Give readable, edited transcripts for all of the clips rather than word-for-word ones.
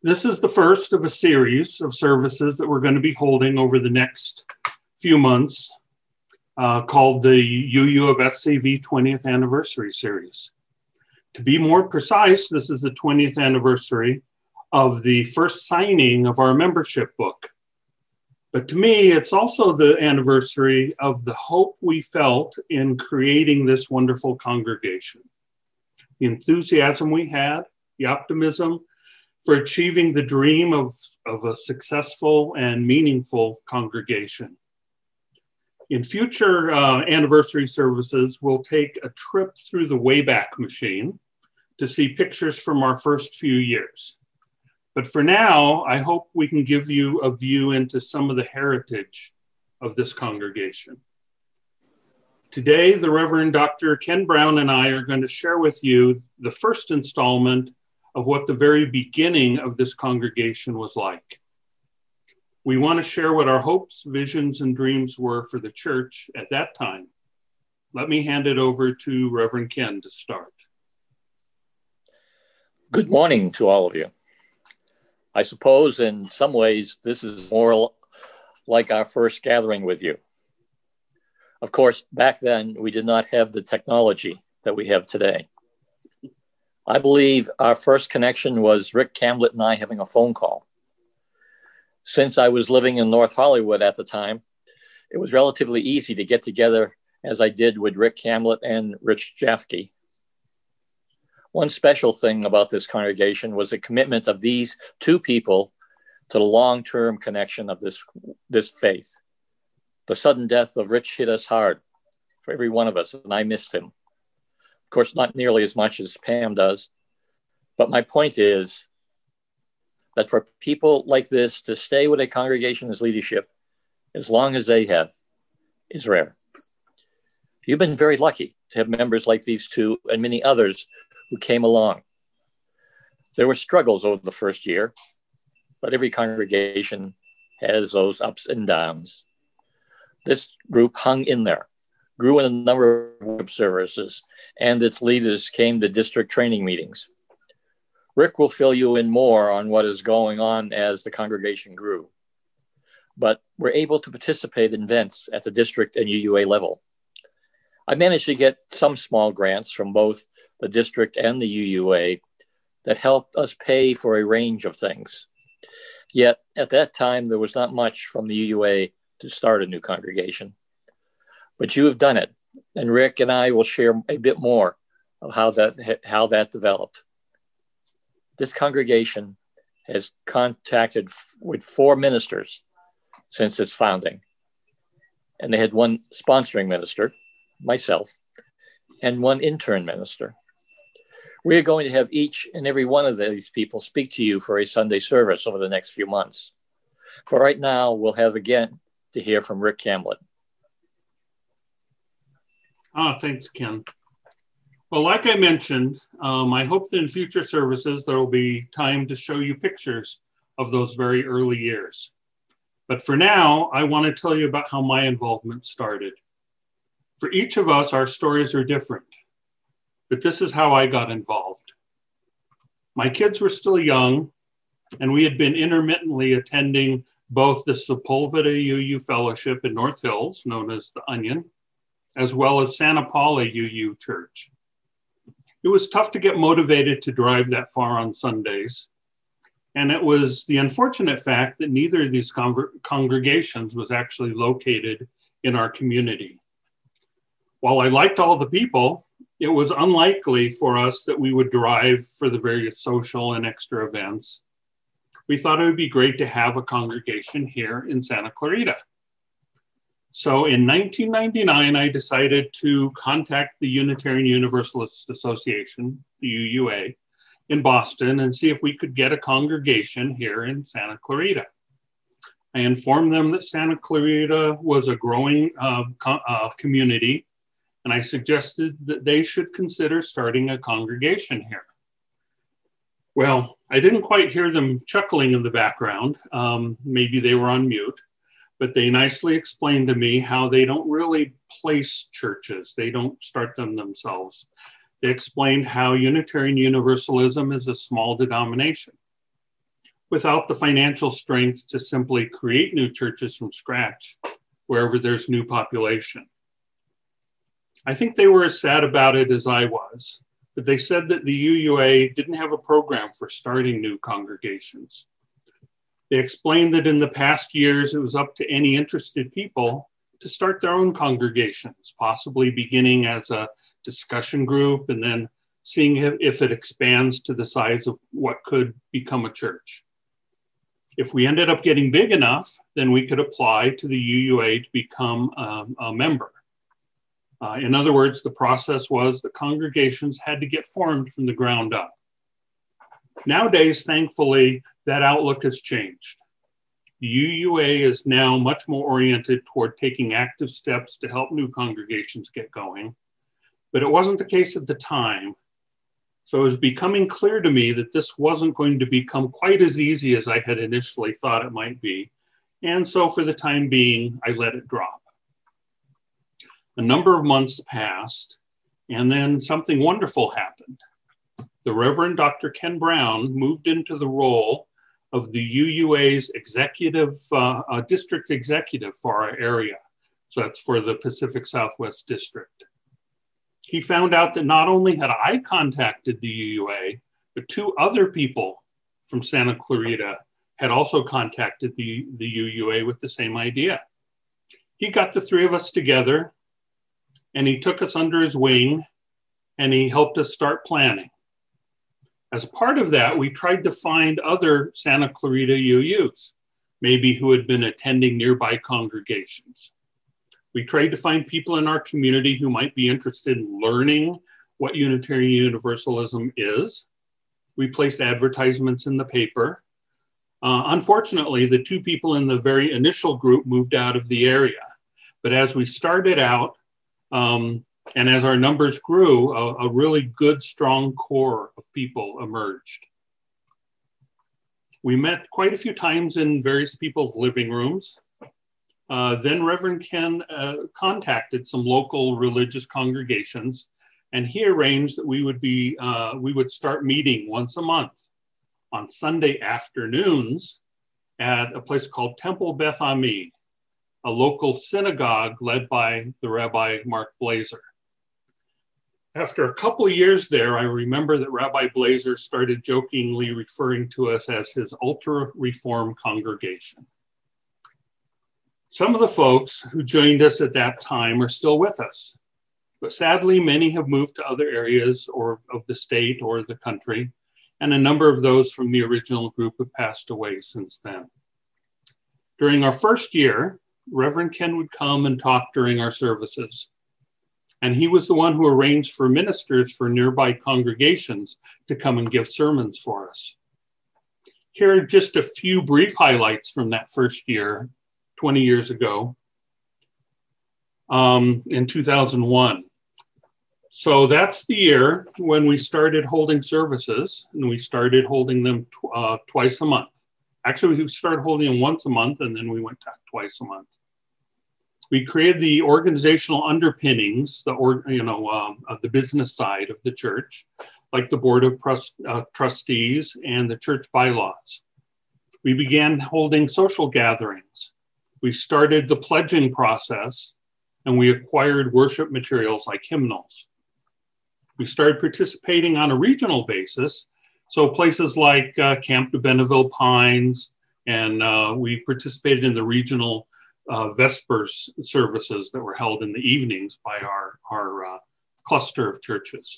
This is the first of a series of services that we're going to be holding over the next few months called the UU of SCV 20th Anniversary Series. To be more precise, this is the 20th anniversary of the first signing of our membership book. But to me, it's also the anniversary of the hope we felt in creating this wonderful congregation. The enthusiasm we had, the optimism for achieving the dream of a successful and meaningful congregation. In future anniversary services, we'll take a trip through the Wayback Machine to see pictures from our first few years. But for now, I hope we can give you a view into some of the heritage of this congregation. Today, the Reverend Dr. Ken Brown and I are going to share with you the first installment of what the very beginning of this congregation was like. We want to share what our hopes, visions, and dreams were for the church at that time. Let me hand it over to Reverend Ken to start. Good morning to all of you. I suppose in some ways, this is more like our first gathering with you. Of course, back then, we did not have the technology that we have today. I believe our first connection was Rick Camblett and I having a phone call. Since I was living in North Hollywood at the time, it was relatively easy to get together as I did with Rick Camblett and Rich Jafke. One special thing about this congregation was the commitment of these two people to the long-term connection of this faith. The sudden death of Rich hit us hard for every one of us, and I missed him. Of course, not nearly as much as Pam does. But my point is that for people like this to stay with a congregation's leadership as long as they have is rare. You've been very lucky to have members like these two and many others who came along. There were struggles over the first year, but every congregation has those ups and downs. This group hung in there, grew in a number of worship services, and its leaders came to district training meetings. Rick will fill you in more on what is going on as the congregation grew. But we're able to participate in events at the district and UUA level. I managed to get some small grants from both the district and the UUA that helped us pay for a range of things. Yet at that time, there was not much from the UUA to start a new congregation. But you have done it, and Rick and I will share a bit more of how that developed. This congregation has contacted with 4 ministers since its founding, and they had one sponsoring minister, myself, and one intern minister. We are going to have each and every one of these people speak to you for a Sunday service over the next few months. But right now, we'll have again to hear from Rick Camblett. Thanks, Ken. Well, like I mentioned, I hope that in future services, there will be time to show you pictures of those very early years. But for now, I want to tell you about how my involvement started. For each of us, our stories are different, but this is how I got involved. My kids were still young, and we had been intermittently attending both the Sepulveda UU Fellowship in North Hills, known as the Onion, as well as Santa Paula UU Church. It was tough to get motivated to drive that far on Sundays. And it was the unfortunate fact that neither of these congregations was actually located in our community. While I liked all the people, it was unlikely for us that we would drive for the various social and extra events. We thought it would be great to have a congregation here in Santa Clarita. So in 1999, I decided to contact the Unitarian Universalist Association, the UUA, in Boston and see if we could get a congregation here in Santa Clarita. I informed them that Santa Clarita was a growing community, and I suggested that they should consider starting a congregation here. Well, I didn't quite hear them chuckling in the background. Maybe they were on mute. But they nicely explained to me how they don't really place churches. They don't start them themselves. They explained how Unitarian Universalism is a small denomination. without the financial strength to simply create new churches from scratch wherever there's new population. I think they were as sad about it as I was, but they said that the UUA didn't have a program for starting new congregations. They explained that in the past years, it was up to any interested people to start their own congregations, possibly beginning as a discussion group and then seeing if it expands to the size of what could become a church. If we ended up getting big enough, then we could apply to the UUA to become a member. In other words, the process was that congregations had to get formed from the ground up. Nowadays, thankfully, that outlook has changed. The UUA is now much more oriented toward taking active steps to help new congregations get going, but it wasn't the case at the time. So it was becoming clear to me that this wasn't going to become quite as easy as I had initially thought it might be. And so for the time being, I let it drop. A number of months passed, and then something wonderful happened. The Reverend Dr. Ken Brown moved into the role of the UUA's district executive for our area. So that's for the Pacific Southwest District. He found out that not only had I contacted the UUA, but two other people from Santa Clarita had also contacted the UUA with the same idea. He got the three of us together and he took us under his wing and he helped us start planning. As a part of that, we tried to find other Santa Clarita UUs, maybe who had been attending nearby congregations. We tried to find people in our community who might be interested in learning what Unitarian Universalism is. We placed advertisements in the paper. Unfortunately, the two people in the very initial group moved out of the area. But as we started out, and as our numbers grew, a really good, strong core of people emerged. We met quite a few times in various people's living rooms. Then Reverend Ken contacted some local religious congregations, and he arranged that we would start meeting once a month on Sunday afternoons at a place called Temple Beth Ami, a local synagogue led by the Rabbi Mark Blazer. After a couple of years there, I remember that Rabbi Blazer started jokingly referring to us as his ultra-reform congregation. Some of the folks who joined us at that time are still with us, but sadly, many have moved to other areas of the state or the country, and a number of those from the original group have passed away since then. During our first year, Reverend Ken would come and talk during our services, and he was the one who arranged for ministers for nearby congregations to come and give sermons for us. Here are just a few brief highlights from that first year, 20 years ago, in 2001. So that's the year when we started holding services, and we started holding them twice a month. Actually, we started holding them once a month, and then we went to twice a month. We created the organizational underpinnings, the business side of the church, like the board of trustees and the church bylaws. We began holding social gatherings. We started the pledging process, and we acquired worship materials like hymnals. We started participating on a regional basis, so places like Camp de Benneville Pines, and we participated in the regional Vespers services that were held in the evenings by our cluster of churches.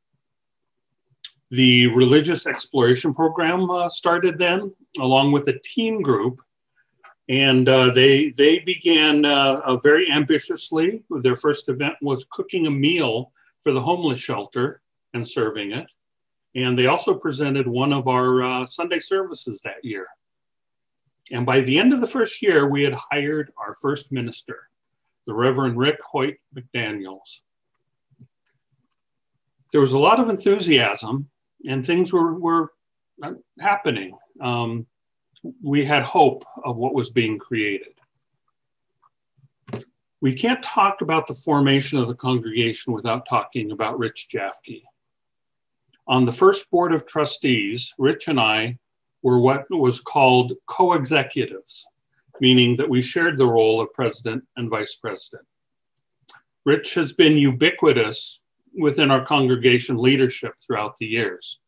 The religious exploration program started then, along with a teen group, and they began very ambitiously. Their first event was cooking a meal for the homeless shelter and serving it. And they also presented one of our Sunday services that year. And by the end of the first year, we had hired our first minister, the Reverend Rick Hoyt McDaniels. There was a lot of enthusiasm and things were happening. We had hope of what was being created. We can't talk about the formation of the congregation without talking about Rich Jafke. On the first board of trustees, Rich and I were what was called co-executives, meaning that we shared the role of president and vice president. Rich has been ubiquitous within our congregation leadership throughout the years.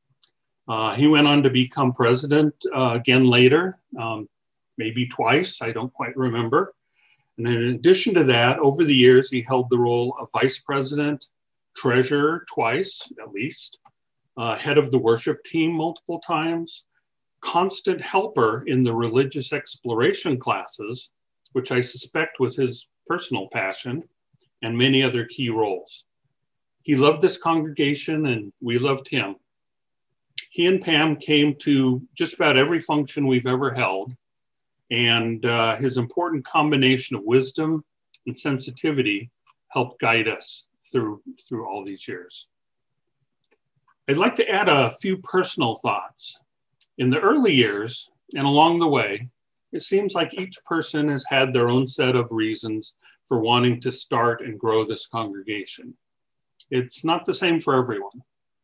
He went on to become president again later, maybe twice, I don't quite remember. And in addition to that, over the years, he held the role of vice president, treasurer twice, at least, head of the worship team multiple times, constant helper in the religious exploration classes, which I suspect was his personal passion, and many other key roles. He loved this congregation and we loved him. He and Pam came to just about every function we've ever held, and his important combination of wisdom and sensitivity helped guide us through all these years. I'd like to add a few personal thoughts. In the early years and along the way, it seems like each person has had their own set of reasons for wanting to start and grow this congregation. It's not the same for everyone.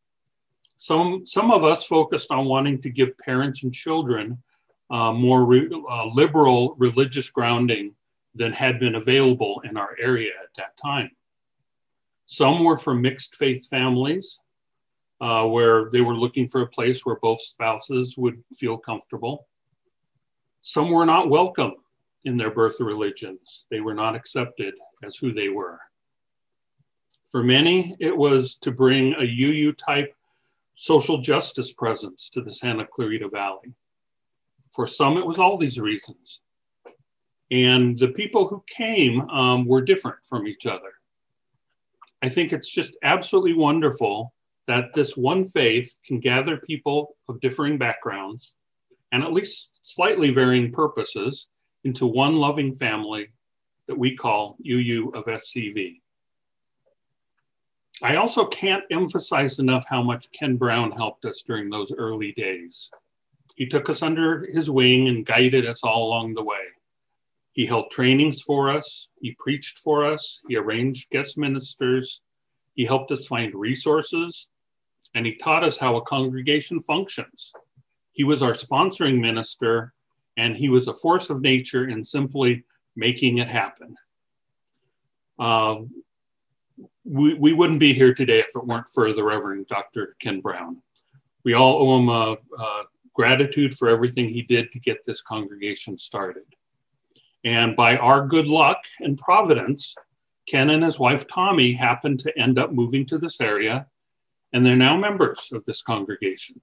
Some of us focused on wanting to give parents and children more liberal religious grounding than had been available in our area at that time. Some were from mixed faith families where they were looking for a place where both spouses would feel comfortable. Some were not welcome in their birth religions. They were not accepted as who they were. For many, it was to bring a UU type social justice presence to the Santa Clarita Valley. For some, it was all these reasons. And the people who came were different from each other. I think it's just absolutely wonderful that this one faith can gather people of differing backgrounds and at least slightly varying purposes into one loving family that we call UU of SCV. I also can't emphasize enough how much Ken Brown helped us during those early days. He took us under his wing and guided us all along the way. He held trainings for us, he preached for us, he arranged guest ministers, he helped us find resources, and he taught us how a congregation functions. He was our sponsoring minister, and he was a force of nature in simply making it happen. We wouldn't be here today if it weren't for the Reverend Dr. Ken Brown. We all owe him gratitude for everything he did to get this congregation started. And by our good luck and providence, Ken and his wife Tommy happened to end up moving to this area, and they're now members of this congregation.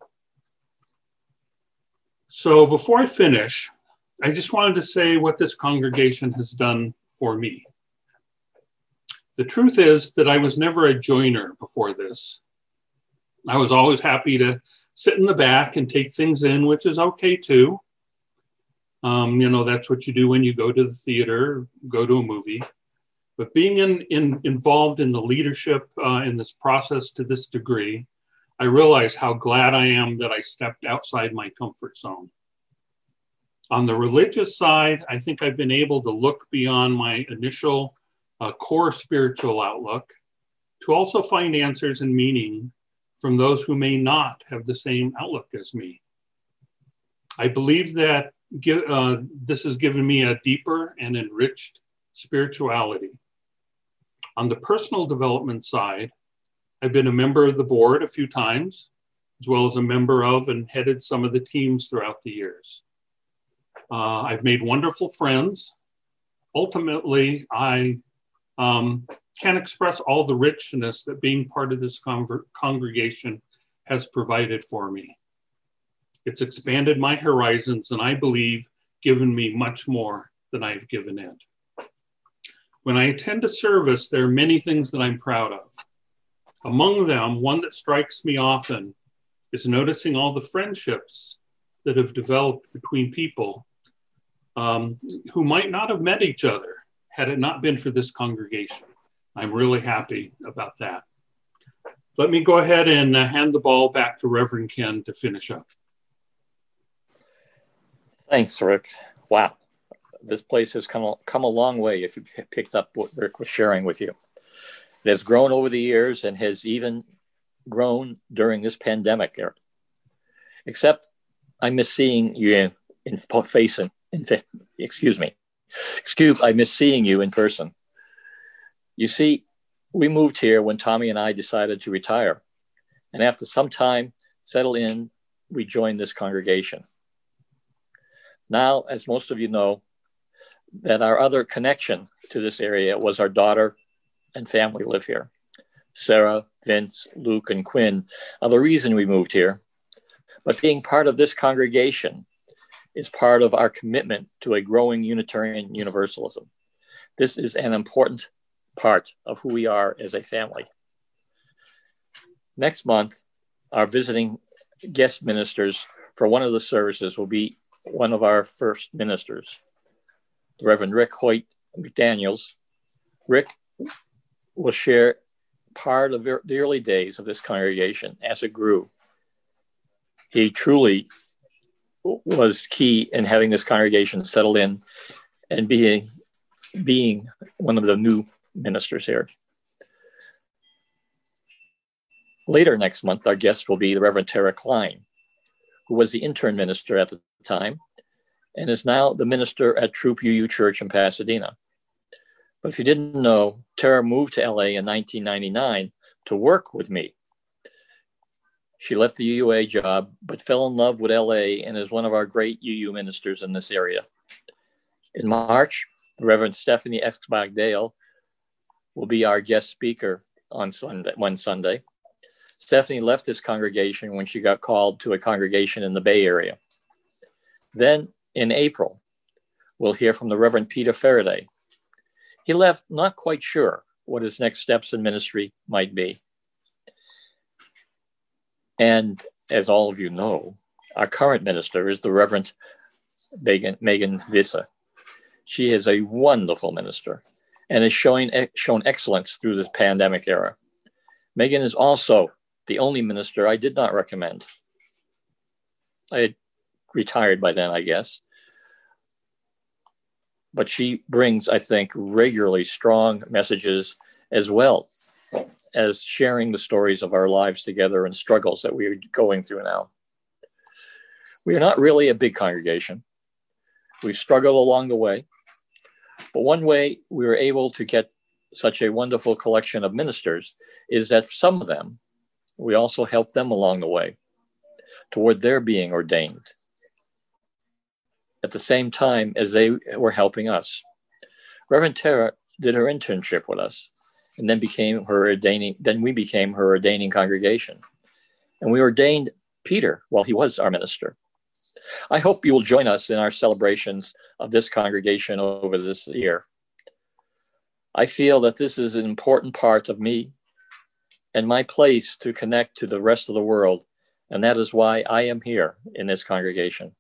So before I finish, I just wanted to say what this congregation has done for me. The truth is that I was never a joiner before this. I was always happy to sit in the back and take things in, which is okay too. That's what you do when you go to the theater, go to a movie. But being involved in the leadership in this process to this degree, I realize how glad I am that I stepped outside my comfort zone. On the religious side, I think I've been able to look beyond my initial core spiritual outlook to also find answers and meaning from those who may not have the same outlook as me. I believe that this has given me a deeper and enriched spirituality. On the personal development side, I've been a member of the board a few times, as well as a member of and headed some of the teams throughout the years. I've made wonderful friends. Ultimately, I can't express all the richness that being part of this congregation has provided for me. It's expanded my horizons and I believe given me much more than I've given it. When I attend a service, there are many things that I'm proud of. Among them, one that strikes me often is noticing all the friendships that have developed between people who might not have met each other had it not been for this congregation. I'm really happy about that. Let me go ahead and hand the ball back to Reverend Ken to finish up. Thanks, Rick. Wow. This place has come a long way if you picked up what Rick was sharing with you. It has grown over the years and has even grown during this pandemic era. Except I miss seeing you in face and I miss seeing you in person. You see, we moved here when Tommy and I decided to retire. And after some time settle in, we joined this congregation. Now, as most of you know, that our other connection to this area was our daughter and family live here. Sarah, Vince, Luke, and Quinn are the reason we moved here. But being part of this congregation is part of our commitment to a growing Unitarian Universalism. This is an important part of who we are as a family. Next month, our visiting guest ministers for one of the services will be one of our first ministers, the Reverend Rick Hoyt McDaniels. Rick will share part of the early days of this congregation as it grew. He truly was key in having this congregation settle in and being one of the new ministers here. Later next month, our guest will be the Reverend Tara Klein, who was the intern minister at the time and is now the minister at Troop UU Church in Pasadena. But if you didn't know, Tara moved to LA in 1999 to work with me. She left the UUA job, but fell in love with LA and is one of our great UU ministers in this area. In March, the Reverend Stephanie Escobar-Dale will be our guest speaker on one Sunday. Stephanie left this congregation when she got called to a congregation in the Bay Area. Then in April, we'll hear from the Reverend Peter Faraday. He left not quite sure what his next steps in ministry might be. And as all of you know, our current minister is the Reverend Megan Vissa. She is a wonderful minister and has shown excellence through this pandemic era. Megan is also the only minister I did not recommend. I had retired by then, I guess. But she brings, I think, regularly strong messages as well as sharing the stories of our lives together and struggles that we are going through now. We are not really a big congregation. We've struggled along the way. But one way we were able to get such a wonderful collection of ministers is that some of them, we also helped them along the way toward their being ordained at the same time as they were helping us. Reverend Tara did her internship with us and then we became her ordaining congregation. And we ordained Peter while he was our minister. I hope you will join us in our celebrations of this congregation over this year. I feel that this is an important part of me and my place to connect to the rest of the world. And that is why I am here in this congregation.